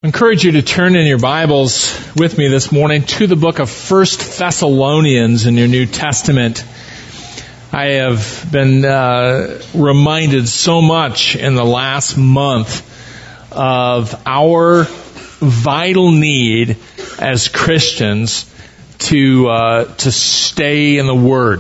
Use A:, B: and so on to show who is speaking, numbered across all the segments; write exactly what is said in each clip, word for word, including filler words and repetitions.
A: I encourage you to turn in your Bibles with me this morning to the book of First Thessalonians in your New Testament. I have been uh, reminded so much in the last month of our vital need as Christians to uh, to stay in the Word,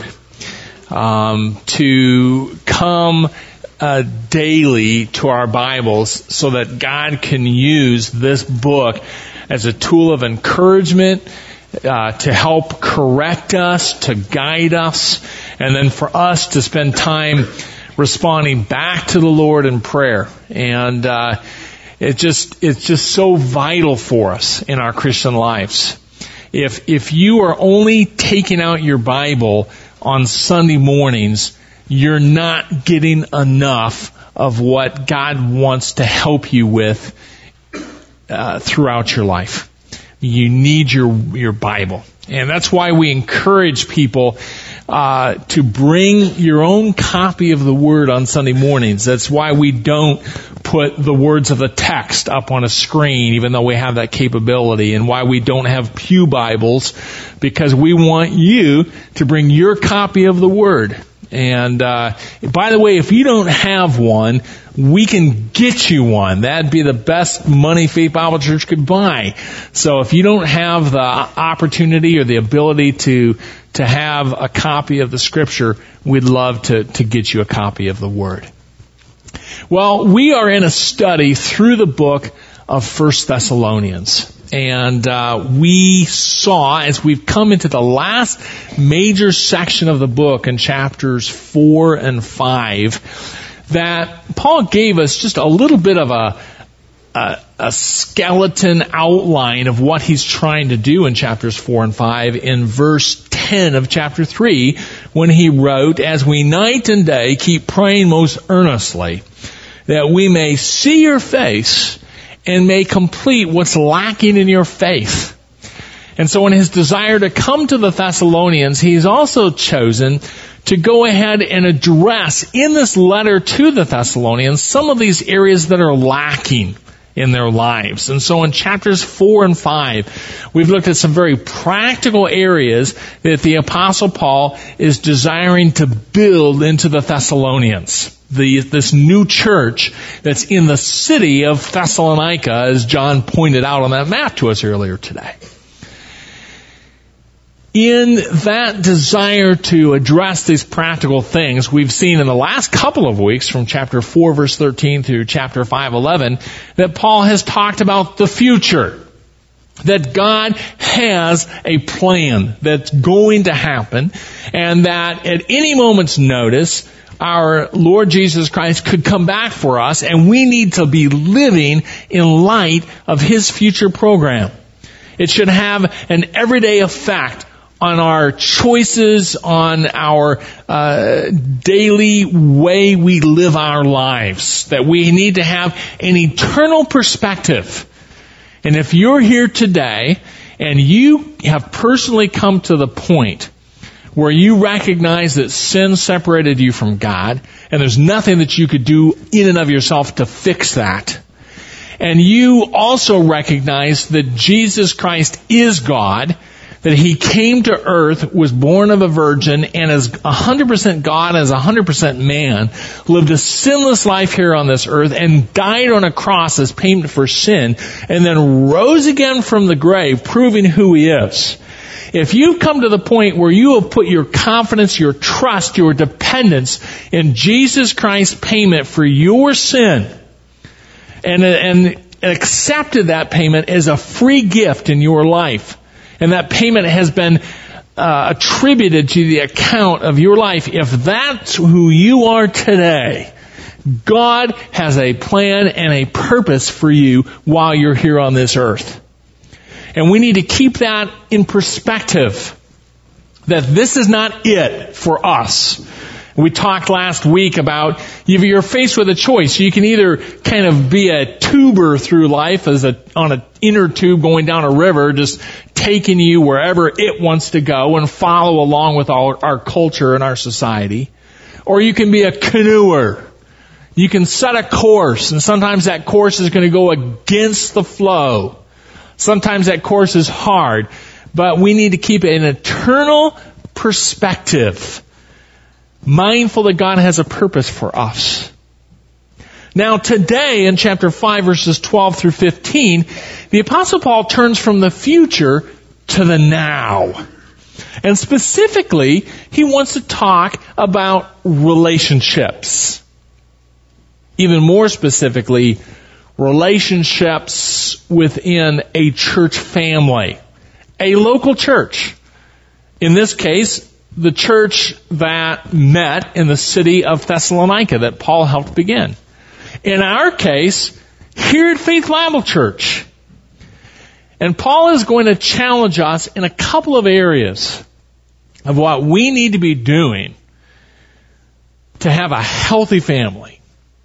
A: um, to come Uh, daily to our Bibles so that God can use this book as a tool of encouragement, uh, to help correct us, to guide us, and then for us to spend time responding back to the Lord in prayer. And uh, it just it's just so vital for us in our Christian lives. If if you are only taking out your Bible on Sunday mornings, you're not getting enough of what God wants to help you with uh, throughout your life. You need your your Bible. And that's why we encourage people uh, to bring your own copy of the Word on Sunday mornings. That's why we don't put the words of the text up on a screen, even though we have that capability, and why we don't have pew Bibles, because we want you to bring your copy of the Word. And uh by the way, if you don't have one, we can get you one. That'd be the best money Faith Bible Church could buy. So if you don't have the opportunity or the ability to to have a copy of the Scripture, we'd love to to get you a copy of the Word. Well, we are in a study through the book of First Thessalonians. And uh we saw, as we've come into the last major section of the book in chapters four and five, that Paul gave us just a little bit of a, a, a skeleton outline of what he's trying to do in chapters four and five in verse ten of chapter three, when he wrote, "As we night and day keep praying most earnestly, that we may see your face and may complete what's lacking in your faith." And so in his desire to come to the Thessalonians, he's also chosen to go ahead and address in this letter to the Thessalonians some of these areas that are lacking in their lives. And so in chapters four and five, we've looked at some very practical areas that the Apostle Paul is desiring to build into the Thessalonians. The, this new church that's in the city of Thessalonica, as John pointed out on that map to us earlier today. In that desire to address these practical things, we've seen in the last couple of weeks, from chapter four verse thirteen through chapter five eleven, that Paul has talked about the future. That God has a plan that's going to happen, and that at any moment's notice, our Lord Jesus Christ could come back for us, and we need to be living in light of His future program. It should have an everyday effect on our choices, on our uh, daily way we live our lives. That we need to have an eternal perspective. And if you're here today and you have personally come to the point where you recognize that sin separated you from God, and there's nothing that you could do in and of yourself to fix that, and you also recognize that Jesus Christ is God, that He came to earth, was born of a virgin, and as one hundred percent God, as one hundred percent man, lived a sinless life here on this earth, and died on a cross as payment for sin, and then rose again from the grave, proving who He is. If you've come to the point where you have put your confidence, your trust, your dependence in Jesus Christ's payment for your sin, and, and accepted that payment as a free gift in your life, and that payment has been uh, attributed to the account of your life, if that's who you are today, God has a plan and a purpose for you while you're here on this earth. And we need to keep that in perspective, that this is not it for us. We talked last week about if you're faced with a choice. You can either kind of be a tuber through life, as a on an inner tube going down a river, just taking you wherever it wants to go and follow along with our, our culture and our society. Or you can be a canoeer, You can set a course, and sometimes that course is going to go against the flow. Sometimes that course is hard, but we need to keep an eternal perspective, mindful that God has a purpose for us. Now today in chapter five verses twelve through fifteen, the Apostle Paul turns from the future to the now. And specifically, he wants to talk about relationships. Even more specifically, relationships within a church family. A local church. In this case, the church that met in the city of Thessalonica that Paul helped begin. In our case, here at Faith Bible Church. And Paul is going to challenge us in a couple of areas of what we need to be doing to have a healthy family.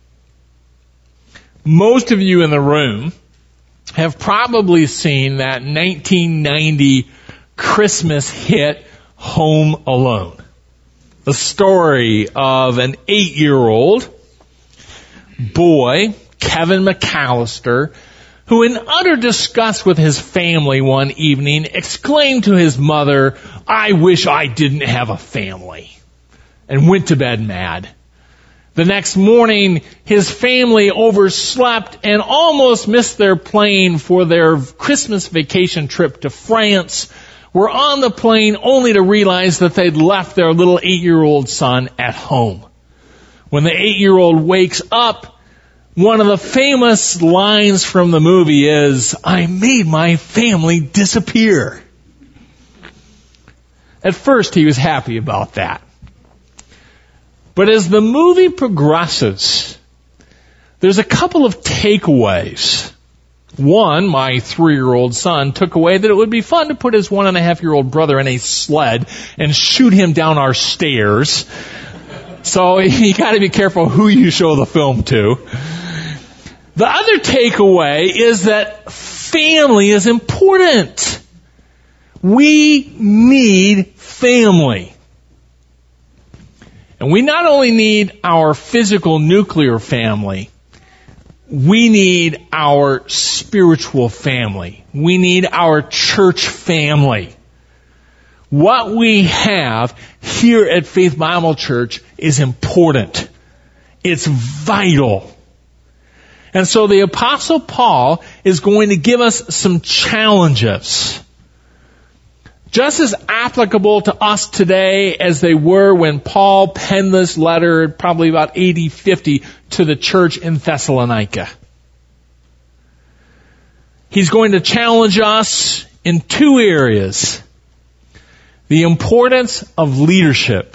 A: Most of you in the room have probably seen that nineteen ninety Christmas hit Home Alone. The story of an eight-year-old boy, Kevin McAllister, who in utter disgust with his family one evening exclaimed to his mother, "I wish I didn't have a family," and went to bed mad. The next morning, his family overslept and almost missed their plane for their Christmas vacation trip to France, were on the plane only to realize that they'd left their little eight-year-old son at home. When the eight-year-old wakes up, one of the famous lines from the movie is, "I made my family disappear." At first, he was happy about that. But as the movie progresses, there's a couple of takeaways. One, my three-year-old son took away that it would be fun to put his one-and-a-half-year-old brother in a sled and shoot him down our stairs. So you got to be careful who you show the film to. The other takeaway is that family is important. We need family. And we not only need our physical nuclear family, we need our spiritual family. We need our church family. What we have here at Faith Bible Church is important. It's vital. And so the Apostle Paul is going to give us some challenges. Just as applicable to us today as they were when Paul penned this letter, probably about A D fifty, to the church in Thessalonica. He's going to challenge us in two areas. The importance of leadership.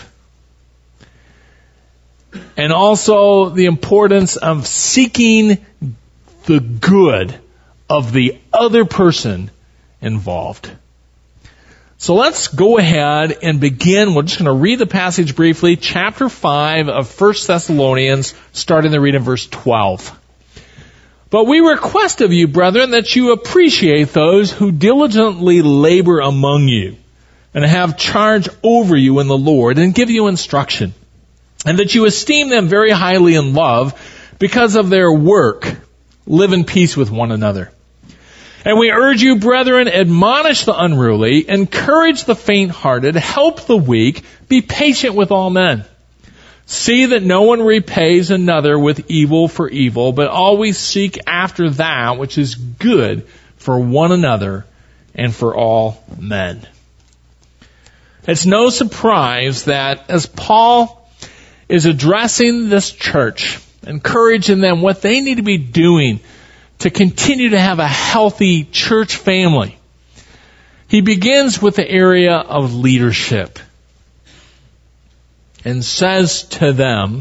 A: And also the importance of seeking the good of the other person involved. So let's go ahead and begin. We're just going to read the passage briefly. Chapter five of First Thessalonians, starting the reading in verse twelve. But we request of you, brethren, that you appreciate those who diligently labor among you and have charge over you in the Lord and give you instruction, and that you esteem them very highly in love because of their work. Live in peace with one another. And we urge you, brethren, admonish the unruly, encourage the faint-hearted, help the weak, be patient with all men. See that no one repays another with evil for evil, but always seek after that which is good for one another and for all men. It's no surprise that as Paul is addressing this church, encouraging them what they need to be doing to continue to have a healthy church family, he begins with the area of leadership and says to them,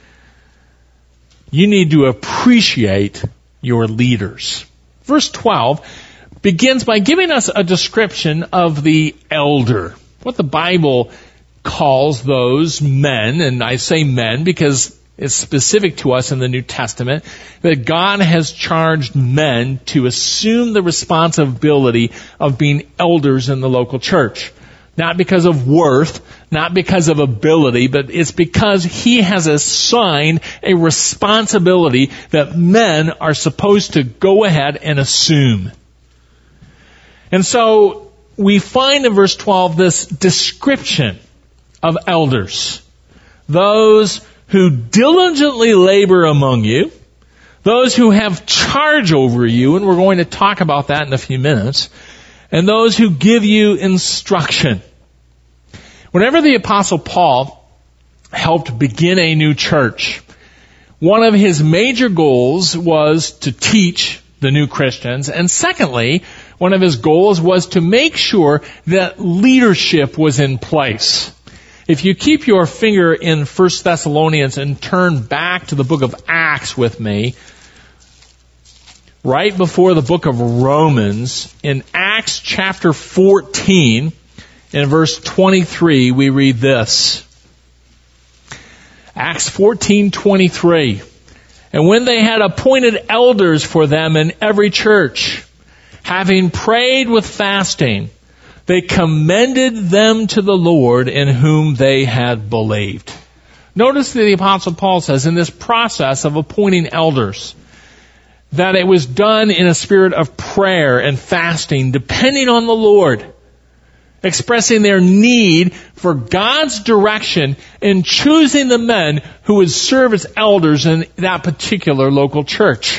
A: you need to appreciate your leaders. Verse twelve begins by giving us a description of the elder, what the Bible calls those men, and I say men because it's specific to us in the New Testament, that God has charged men to assume the responsibility of being elders in the local church. Not because of worth, not because of ability, but it's because he has assigned a responsibility that men are supposed to go ahead and assume. And so we find in verse twelve this description of elders. Those who diligently labor among you, those who have charge over you, and we're going to talk about that in a few minutes, and those who give you instruction. Whenever the Apostle Paul helped begin a new church, one of his major goals was to teach the new Christians, and secondly, one of his goals was to make sure that leadership was in place. If you keep your finger in First Thessalonians and turn back to the book of Acts with me, right before the book of Romans, in Acts chapter fourteen, in verse twenty-three, we read this. Acts fourteen twenty-three. And when they had appointed elders for them in every church, having prayed with fasting, they commended them to the Lord in whom they had believed. Notice that the Apostle Paul says in this process of appointing elders, that it was done in a spirit of prayer and fasting, depending on the Lord, expressing their need for God's direction in choosing the men who would serve as elders in that particular local church.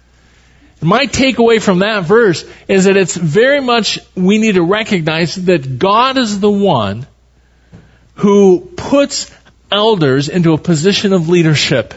A: My takeaway from that verse is that it's very much, we need to recognize that God is the one who puts elders into a position of leadership.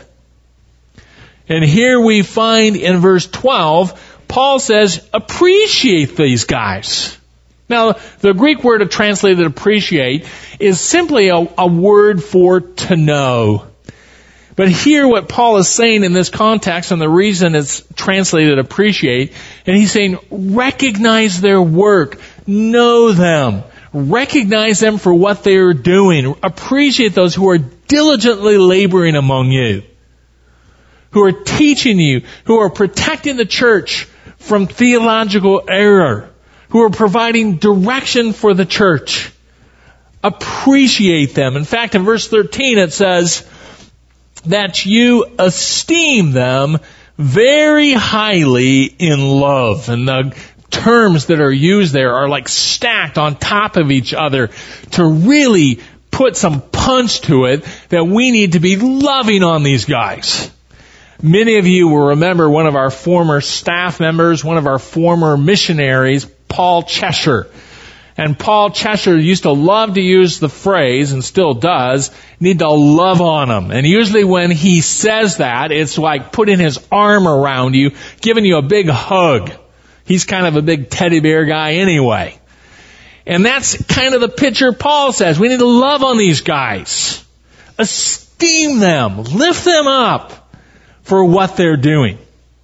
A: And here we find in verse twelve, Paul says, appreciate these guys. Now, the Greek word of translated appreciate is simply a, a word for to know. But here what Paul is saying in this context, and the reason it's translated appreciate, and he's saying recognize their work, know them, recognize them for what they are doing, appreciate those who are diligently laboring among you, who are teaching you, who are protecting the church from theological error, who are providing direction for the church. Appreciate them. In fact, in verse thirteen it says that you esteem them very highly in love. And the terms that are used there are like stacked on top of each other to really put some punch to it that we need to be loving on these guys. Many of you will remember one of our former staff members, one of our former missionaries, Paul Cheshire. And Paul Cheshire used to love to use the phrase, and still does, need to love on them. And usually when he says that, it's like putting his arm around you, giving you a big hug. He's kind of a big teddy bear guy anyway. And that's kind of the picture Paul says. We need to love on these guys. Esteem them. Lift them up for what they're doing.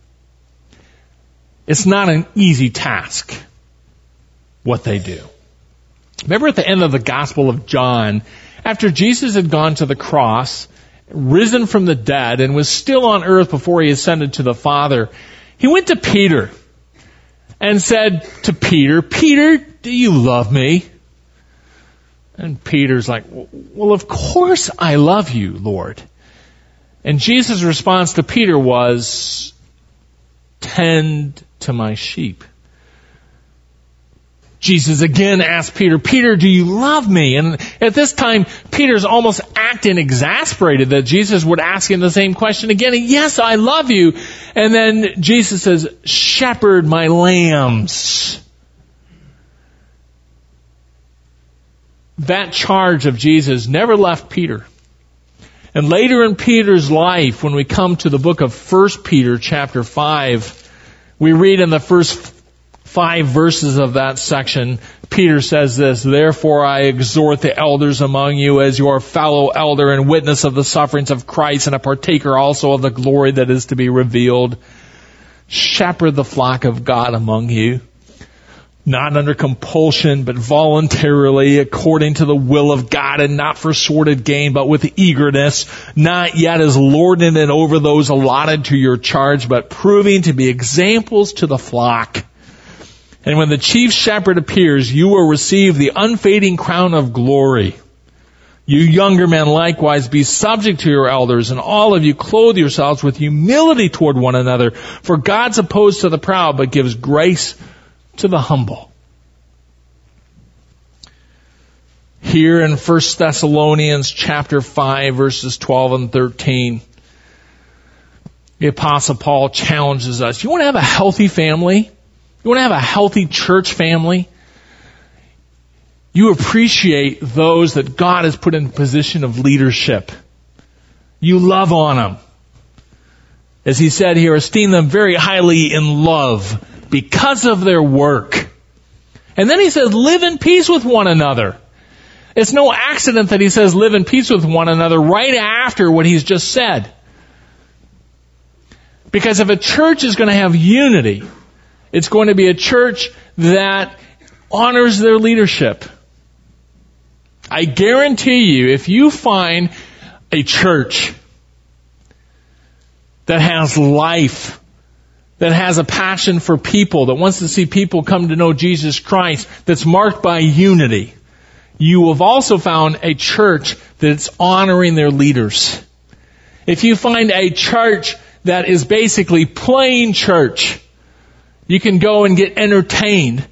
A: It's not an easy task, what they do. Remember at the end of the Gospel of John, after Jesus had gone to the cross, risen from the dead, and was still on earth before he ascended to the Father, he went to Peter and said to Peter, Peter, do you love me? And Peter's like, well, of course I love you, Lord. And Jesus' response to Peter was, tend to my sheep. Jesus again asked Peter, Peter, do you love me? And at this time, Peter's almost acting exasperated that Jesus would ask him the same question again. And yes, I love you. And then Jesus says, shepherd my lambs. That charge of Jesus never left Peter. And later in Peter's life, when we come to the book of First Peter chapter five, we read in the first five verses of that section, Peter says this, therefore I exhort the elders among you as your fellow elder and witness of the sufferings of Christ and a partaker also of the glory that is to be revealed. Shepherd the flock of God among you, not under compulsion, but voluntarily, according to the will of God, and not for sordid gain, but with eagerness, not yet as lording it over those allotted to your charge, but proving to be examples to the flock. And when the chief shepherd appears, you will receive the unfading crown of glory. You younger men likewise be subject to your elders, and all of you clothe yourselves with humility toward one another. For God's opposed to the proud, but gives grace to the humble. Here in First Thessalonians chapter five, verses twelve and thirteen, the Apostle Paul challenges us. You want to have a healthy family? You want to have a healthy church family? You appreciate those that God has put in a position of leadership. You love on them. As he said here, esteem them very highly in love because of their work. And then he says, live in peace with one another. It's no accident that he says live in peace with one another right after what he's just said. Because if a church is going to have unity, it's going to be a church that honors their leadership. I guarantee you, if you find a church that has life, that has a passion for people, that wants to see people come to know Jesus Christ, that's marked by unity, you have also found a church that's honoring their leaders. If you find a church that is basically plain church, you can go and get entertained,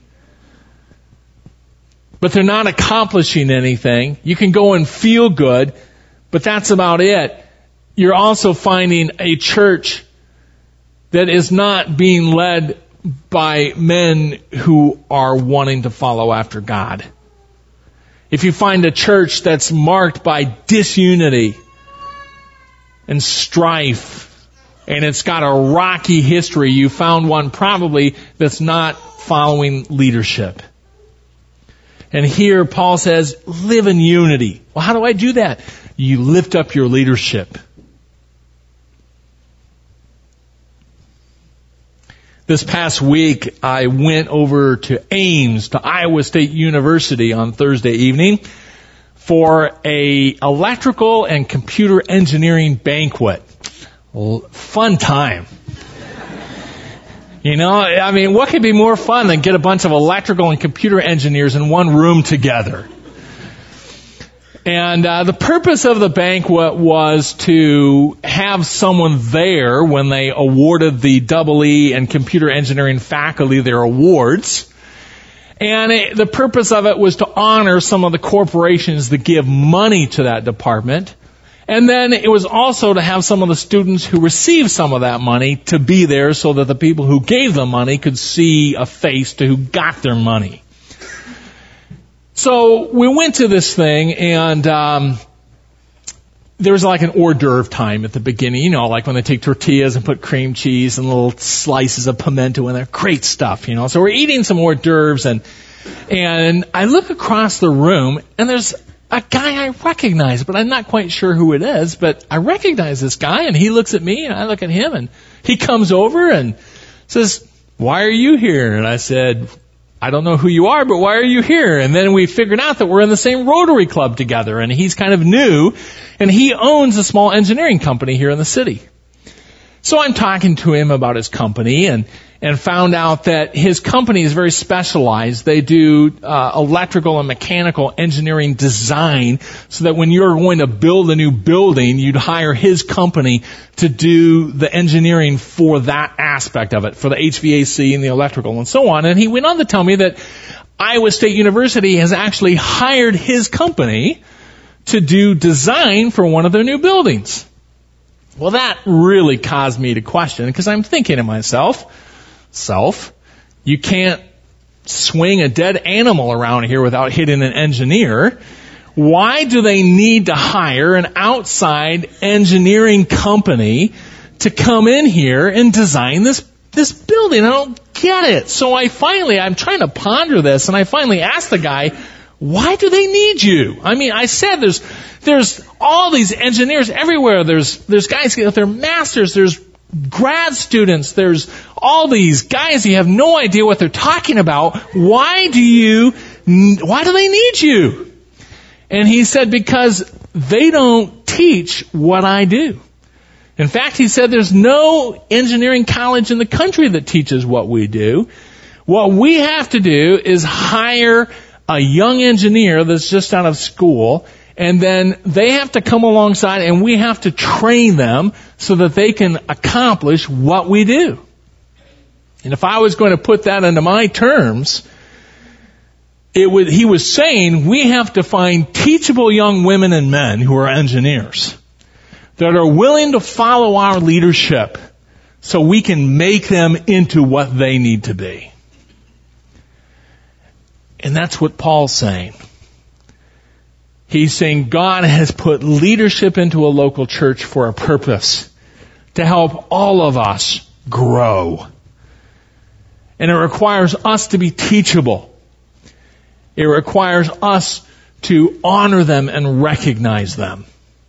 A: but they're not accomplishing anything. You can go and feel good, but that's about it. You're also finding a church that is not being led by men who are wanting to follow after God. If you find a church that's marked by disunity and strife, and it's got a rocky history, you found one probably that's not following leadership. And here Paul says, live in unity. Well, how do I do that? You lift up your leadership. This past week, I went over to Ames, to Iowa State University on Thursday evening for a electrical and computer engineering banquet. Fun time. You know, I mean, what could be more fun than get a bunch of electrical and computer engineers in one room together? And uh, the purpose of the banquet was to have someone there when they awarded the double E and computer engineering faculty their awards. And it, the purpose of it was to honor some of the corporations that give money to that department. And then it was also to have some of the students who received some of that money to be there so that the people who gave them money could see a face to who got their money. So we went to this thing, and um, there was like an hors d'oeuvre time at the beginning. You know, like when they take tortillas and put cream cheese and little slices of pimento in there. Great stuff, you know. So we're eating some hors d'oeuvres, and and I look across the room, and there's a guy I recognize, but I'm not quite sure who it is. But I recognize this guy, and he looks at me, and I look at him, and he comes over and says, "Why are you here?" And I said, "I don't know who you are, but why are you here?" And then we figured out that we're in the same Rotary Club together, and he's kind of new, and he owns a small engineering company here in the city. So I'm talking to him about his company, and and found out that his company is very specialized. They do uh, electrical and mechanical engineering design, so that when you're going to build a new building, you'd hire his company to do the engineering for that aspect of it, for the H V A C and the electrical and so on. And he went on to tell me that Iowa State University has actually hired his company to do design for one of their new buildings. Well, that really caused me to question, because I'm thinking to myself, self, you can't swing a dead animal around here without hitting an engineer. Why do they need to hire an outside engineering company to come in here and design this this building? I don't get it. So I finally, I'm trying to ponder this, and I finally asked the guy, why do they need you? I mean, I said there's there's all these engineers everywhere. There's there's guys with their masters, there's grad students, there's all these guys, you have no idea what they're talking about. Why do you, why do they need you? And he said, because they don't teach what I do. In fact, he said there's no engineering college in the country that teaches what we do. What we have to do is hire a young engineer that's just out of school, and then they have to come alongside and we have to train them so that they can accomplish what we do. And if I was going to put that into my terms, it would, he was saying we have to find teachable young women and men who are engineers that are willing to follow our leadership so we can make them into what they need to be. And that's what Paul's saying. He's saying God has put leadership into a local church for a purpose, to help all of us grow. And it requires us to be teachable. It requires us to honor them and recognize them.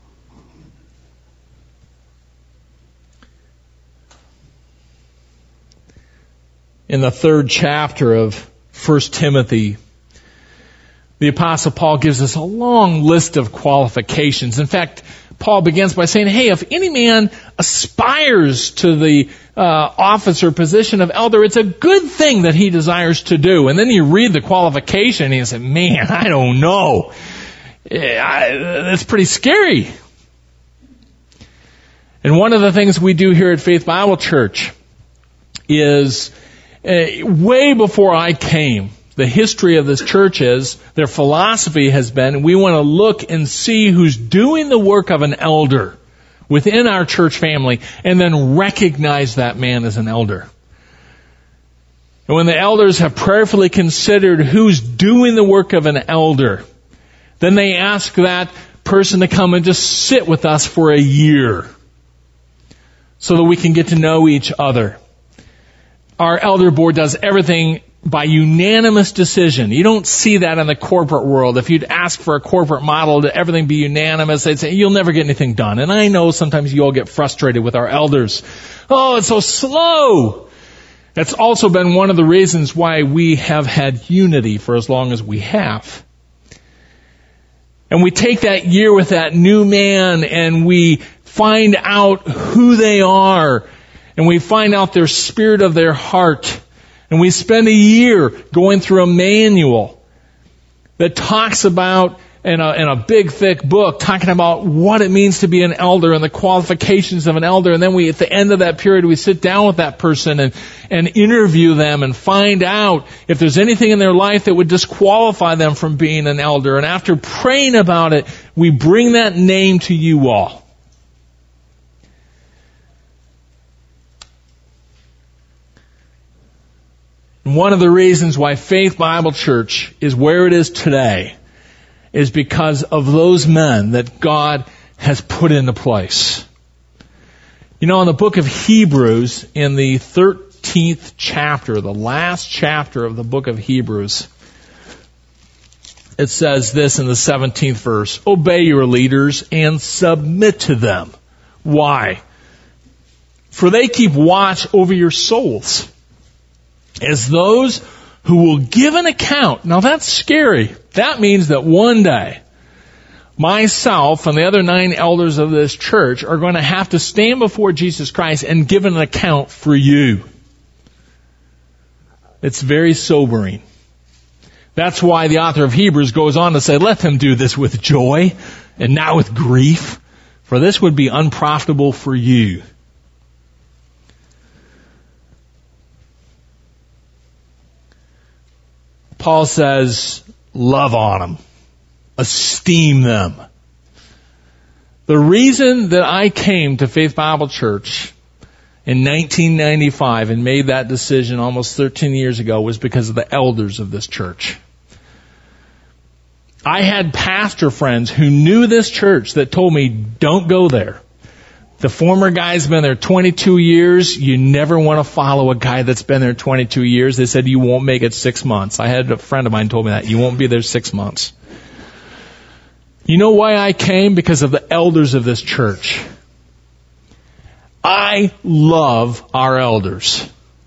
A: In the third chapter of First Timothy, the Apostle Paul gives us a long list of qualifications. In fact, Paul begins by saying, hey, if any man aspires to the uh, office or position of elder, it's a good thing that he desires to do. And then you read the qualification and you say, man, I don't know. That's pretty scary. And one of the things we do here at Faith Bible Church is, uh, way before I came, the history of this church is, their philosophy has been, we want to look and see who's doing the work of an elder within our church family, and then recognize that man as an elder. And when the elders have prayerfully considered who's doing the work of an elder, then they ask that person to come and just sit with us for a year so that we can get to know each other. Our elder board does everything by unanimous decision. You don't see that in the corporate world. If you'd ask for a corporate model to everything be unanimous, they'd say, you'll never get anything done. And I know sometimes you all get frustrated with our elders. Oh, it's so slow. That's also been one of the reasons why we have had unity for as long as we have. And we take that year with that new man and we find out who they are, and we find out their spirit of their heart. And we spend a year going through a manual that talks about, in a, in a big, thick book, talking about what it means to be an elder and the qualifications of an elder. And then we, at the end of that period, we sit down with that person and, and interview them and find out if there's anything in their life that would disqualify them from being an elder. And after praying about it, we bring that name to you all. One of the reasons why Faith Bible Church is where it is today is because of those men that God has put into place. You know, in the book of Hebrews, in the thirteenth chapter, the last chapter of the book of Hebrews, it says this in the seventeenth verse, obey your leaders and submit to them. Why? For they keep watch over your souls, as those who will give an account. Now that's scary. That means that one day, myself and the other nine elders of this church are going to have to stand before Jesus Christ and give an account for you. It's very sobering. That's why the author of Hebrews goes on to say, let them do this with joy and not with grief, for this would be unprofitable for you. Paul says, love on them. Esteem them. The reason that I came to Faith Bible Church in nineteen ninety-five and made that decision almost thirteen years ago was because of the elders of this church. I had pastor friends who knew this church that told me, don't go there. The former guy's been there twenty-two years. You never want to follow a guy that's been there twenty-two years. They said you won't make it six months. I had a friend of mine told me that. You won't be there six months. You know why I came? Because of the elders of this church. I love our elders.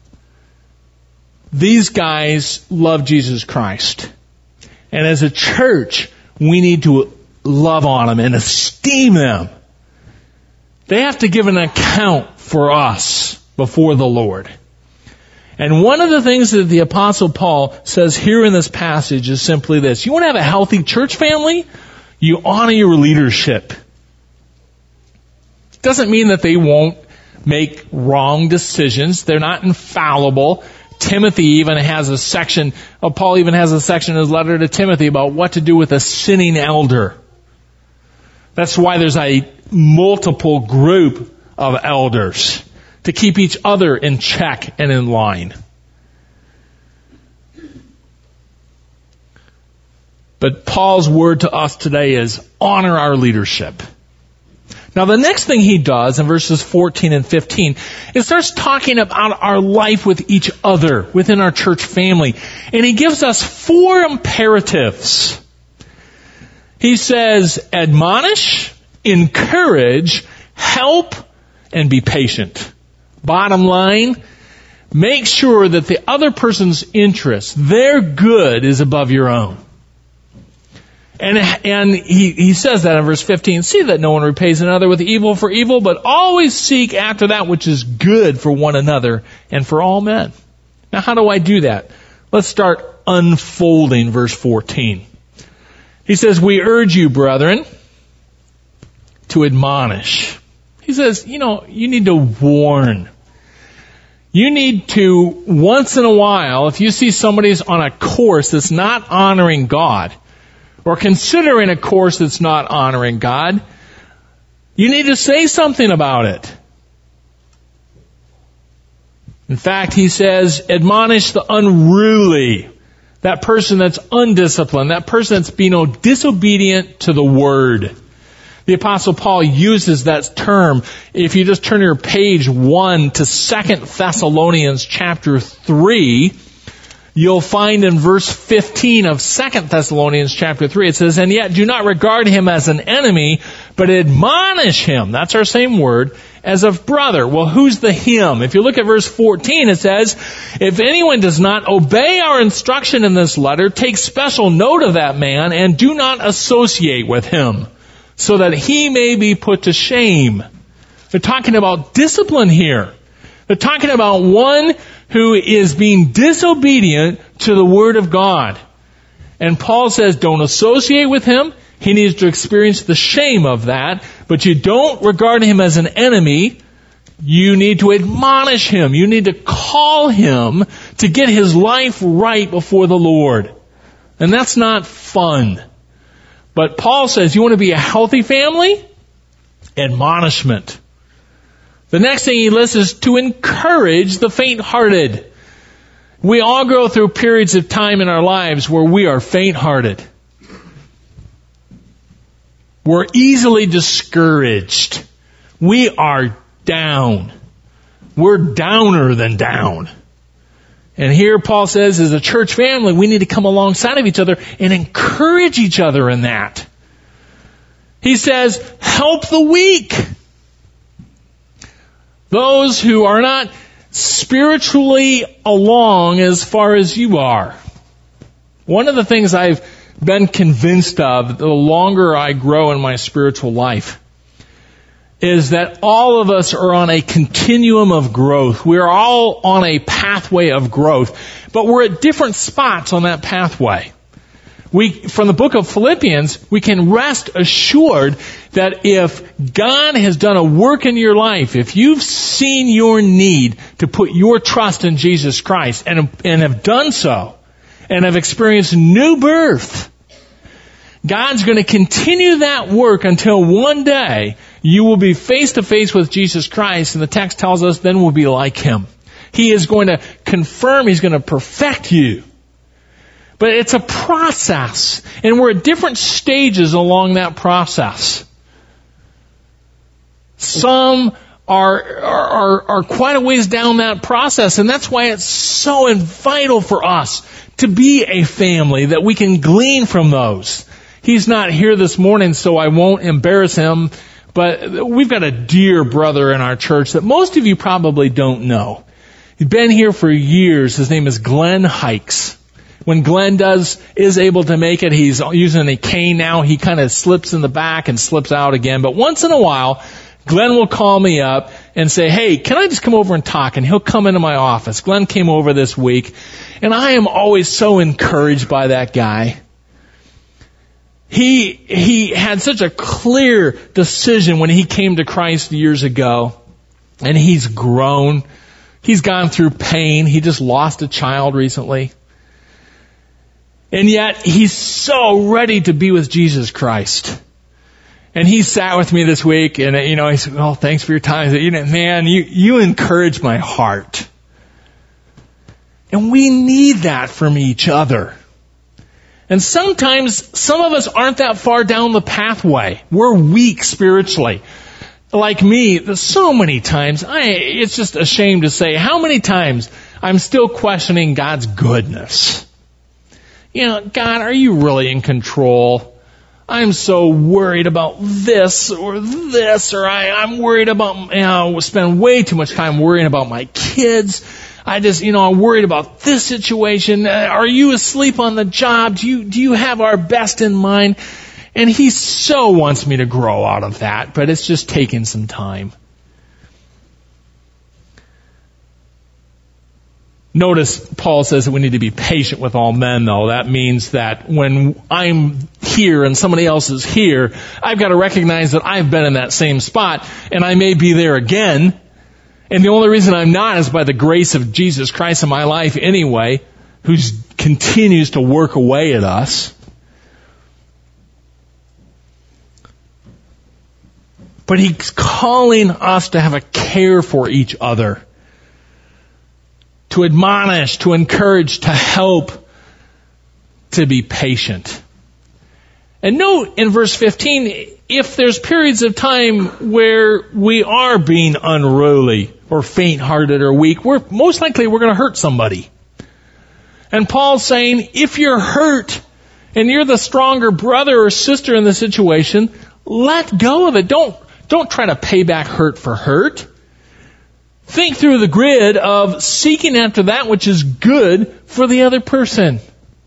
A: These guys love Jesus Christ. And as a church, we need to love on them and esteem them. They have to give an account for us before the Lord. And one of the things that the Apostle Paul says here in this passage is simply this. You want to have a healthy church family? You honor your leadership. Doesn't mean that they won't make wrong decisions. They're not infallible. Timothy even has a section, oh, Paul even has a section in his letter to Timothy about what to do with a sinning elder. That's why there's a multiple group of elders to keep each other in check and in line. But Paul's word to us today is honor our leadership. Now the next thing he does in verses fourteen and fifteen, it starts talking about our life with each other within our church family. And he gives us four imperatives. He says, admonish, encourage, help, and be patient. Bottom line, make sure that the other person's interest, their good, is above your own. And, and he, he says that in verse fifteen, see that no one repays another with evil for evil, but always seek after that which is good for one another and for all men. Now how do I do that? Let's start unfolding verse fourteen. He says, we urge you, brethren, to admonish. He says, you know, you need to warn. You need to, once in a while, if you see somebody's on a course that's not honoring God, or considering a course that's not honoring God, you need to say something about it. In fact, he says, admonish the unruly, that person that's undisciplined, that person that's being disobedient to the Word. The Apostle Paul uses that term. If you just turn your page one to Second Thessalonians chapter three, you'll find in verse fifteen of Second Thessalonians chapter three, it says, and yet do not regard him as an enemy, but admonish him. That's our same word, as a brother. Well, who's the him? If you look at verse fourteen, it says, if anyone does not obey our instruction in this letter, take special note of that man and do not associate with him, so that he may be put to shame. They're talking about discipline here. They're talking about one who is being disobedient to the Word of God. And Paul says, don't associate with him. He needs to experience the shame of that. But you don't regard him as an enemy. You need to admonish him. You need to call him to get his life right before the Lord. And that's not fun. But Paul says, you want to be a healthy family? Admonishment. The next thing he lists is to encourage the faint-hearted. We all go through periods of time in our lives where we are faint-hearted. We're easily discouraged. We are down. We're downer than down. And here Paul says, as a church family, we need to come alongside of each other and encourage each other in that. He says, help the weak. Those who are not spiritually along as far as you are. One of the things I've been convinced of the longer I grow in my spiritual life is that all of us are on a continuum of growth. We're all on a pathway of growth, but we're at different spots on that pathway. We, from the book of Philippians, we can rest assured that if God has done a work in your life, if you've seen your need to put your trust in Jesus Christ and, and have done so, and have experienced new birth, God's going to continue that work until one day you will be face to face with Jesus Christ, and the text tells us then we'll be like Him. He is going to confirm, He's going to perfect you. But it's a process, and we're at different stages along that process. Some are, are, are quite a ways down that process, and that's why it's so vital for us to be a family, that we can glean from those. He's not here this morning, so I won't embarrass him, but we've got a dear brother in our church that most of you probably don't know. He's been here for years. His name is Glenn Hikes. When Glenn does, is able to make it, he's using a cane now. He kind of slips in the back and slips out again. But once in a while, Glenn will call me up and say, hey, can I just come over and talk? And he'll come into my office. Glenn came over this week, and I am always so encouraged by that guy. He, he had such a clear decision when he came to Christ years ago, and he's grown. He's gone through pain. He just lost a child recently. And yet, he's so ready to be with Jesus Christ. And he sat with me this week, and, you know, he said, oh, thanks for your time. I said, you know, man, you, you encourage my heart. And we need that from each other. And sometimes, some of us aren't that far down the pathway. We're weak spiritually. Like me, so many times, I, it's just a shame to say how many times I'm still questioning God's goodness. You know, God, are you really in control? I'm so worried about this or this, or I, I'm worried about, you know, spend way too much time worrying about my kids. I just, you know, I'm worried about this situation. Uh, are you asleep on the job? Do you, do you have our best in mind? And he so wants me to grow out of that, but it's just taking some time. Notice Paul says that we need to be patient with all men, though. That means that when I'm here and somebody else is here, I've got to recognize that I've been in that same spot, and I may be there again. And the only reason I'm not is by the grace of Jesus Christ in my life anyway, who continues to work away at us. But he's calling us to have a care for each other. To admonish, to encourage, to help, to be patient. And note in verse fifteen, if there's periods of time where we are being unruly or faint-hearted or weak, we're most likely we're going to hurt somebody. And Paul's saying, if you're hurt and you're the stronger brother or sister in the situation, let go of it. Don't, don't try to pay back hurt for hurt. Think through the grid of seeking after that which is good for the other person.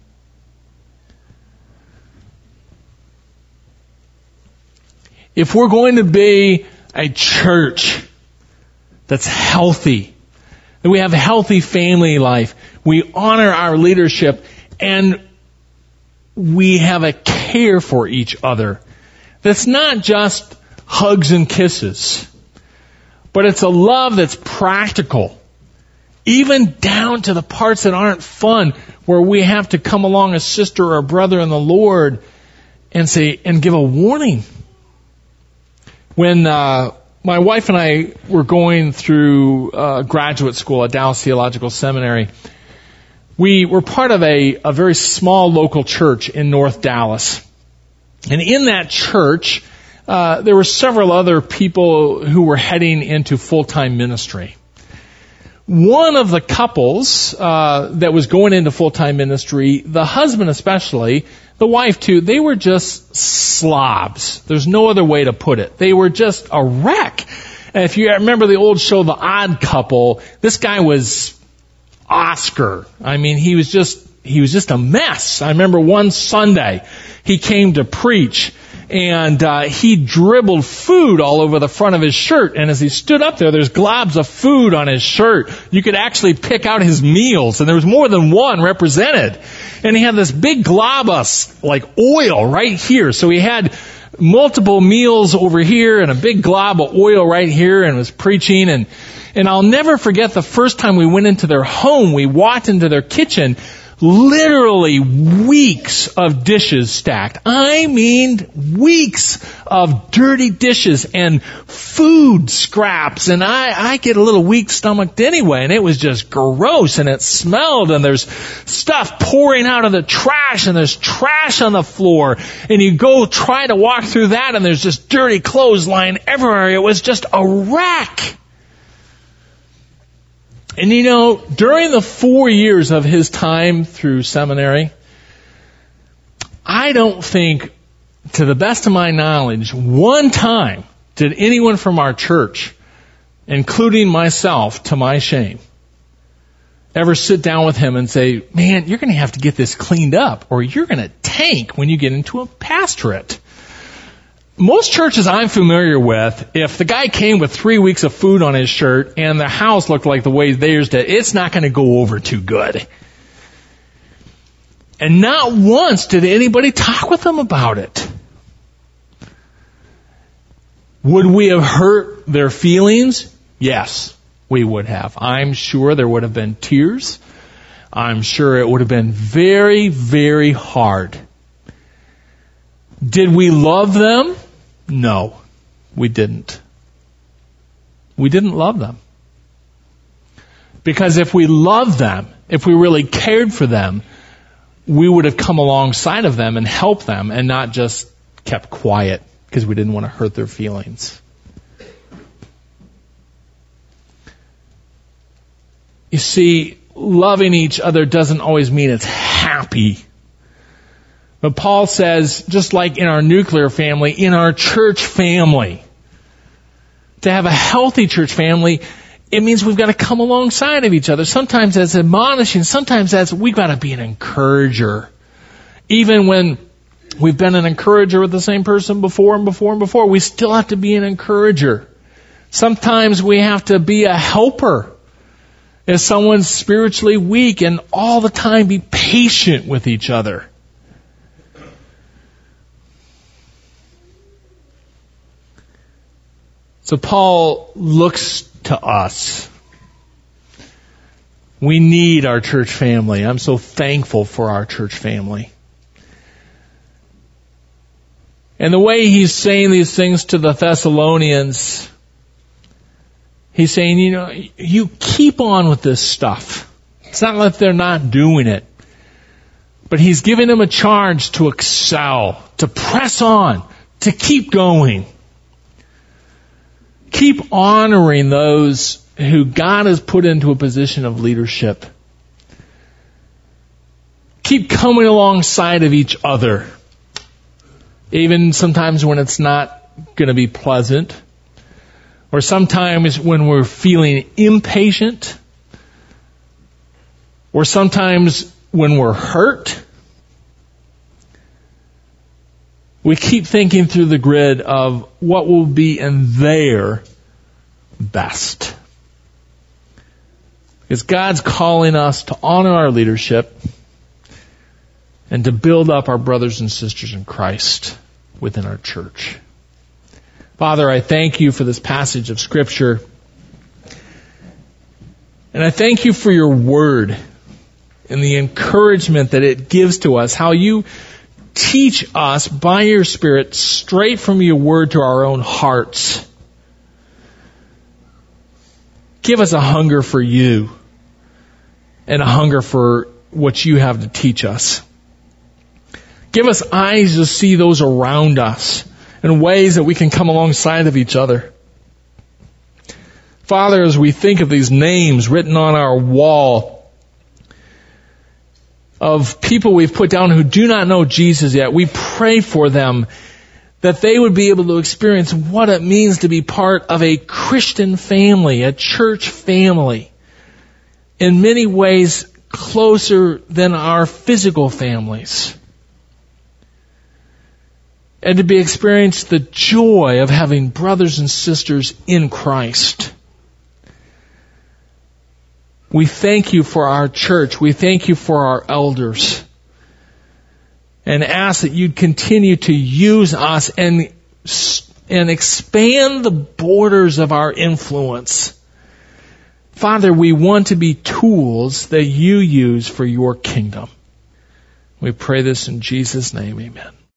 A: If we're going to be a church that's healthy, that we have a healthy family life, we honor our leadership, and we have a care for each other, that's not just hugs and kisses, but it's a love that's practical, even down to the parts that aren't fun, where we have to come along a sister or a brother in the Lord and say, and give a warning. When uh, my wife and I were going through uh, graduate school at Dallas Theological Seminary, we were part of a, a very small local church in North Dallas. And in that church, Uh, there were several other people who were heading into full-time ministry. One of the couples uh, that was going into full-time ministry, the husband especially, the wife too, they were just slobs. There's no other way to put it. They were just a wreck. And if you remember the old show, The Odd Couple, this guy was Oscar. I mean, he was just, he was just a mess. I remember one Sunday he came to preach, and uh, he dribbled food all over the front of his shirt. And as he stood up there, there's globs of food on his shirt. You could actually pick out his meals, and there was more than one represented. And he had this big glob of, like, oil right here. So he had multiple meals over here and a big glob of oil right here, and was preaching. And, and I'll never forget the first time we went into their home. We walked into their kitchen. Literally weeks of dishes stacked. I mean weeks of dirty dishes and food scraps. And I, I get a little weak-stomached anyway. And it was just gross. And it smelled. And there's stuff pouring out of the trash. And there's trash on the floor. And you go try to walk through that. And there's just dirty clothes lying everywhere. It was just a wreck. And you know, during the four years of his time through seminary, I don't think, to the best of my knowledge, one time did anyone from our church, including myself, to my shame, ever sit down with him and say, man, you're going to have to get this cleaned up, or you're going to tank when you get into a pastorate. most churches I'm familiar with, if the guy came with three weeks of food on his shirt and the house looked like the way theirs did, it's not going to go over too good. And not once did anybody talk with them about it. Would we have hurt their feelings? Yes, we would have. I'm sure there would have been tears. I'm sure it would have been very, very hard. Did we love them? No, we didn't. We didn't love them. Because if we loved them, if we really cared for them, we would have come alongside of them and helped them and not just kept quiet because we didn't want to hurt their feelings. You see, loving each other doesn't always mean it's happy. But Paul says, just like in our nuclear family, in our church family, to have a healthy church family, it means we've got to come alongside of each other. Sometimes as admonishing, sometimes as we've got to be an encourager. Even when we've been an encourager with the same person before and before and before, we still have to be an encourager. Sometimes we have to be a helper. If someone's spiritually weak, and all the time be patient with each other. So Paul looks to us. We need our church family. I'm so thankful for our church family. And the way he's saying these things to the Thessalonians, he's saying, you know, you keep on with this stuff. It's not like they're not doing it. But he's giving them a charge to excel, to press on, to keep going. Keep honoring those who God has put into a position of leadership. Keep coming alongside of each other. Even sometimes when it's not going to be pleasant. Or sometimes when we're feeling impatient. Or sometimes when we're hurt. We keep thinking through the grid of what will be in their best. Because God's calling us to honor our leadership and to build up our brothers and sisters in Christ within our church. Father, I thank you for this passage of Scripture. And I thank you for your word and the encouragement that it gives to us, how you teach us by your Spirit straight from your word to our own hearts. Give us a hunger for you and a hunger for what you have to teach us. Give us eyes to see those around us in ways that we can come alongside of each other. Father, as we think of these names written on our wall, of people we've put down who do not know Jesus yet, we pray for them that they would be able to experience what it means to be part of a Christian family, a church family, in many ways closer than our physical families. And to be experience the joy of having brothers and sisters in Christ. We thank you for our church. We thank you for our elders. And ask that you'd continue to use us and, and expand the borders of our influence. Father, we want to be tools that you use for your kingdom. We pray this in Jesus' name, amen.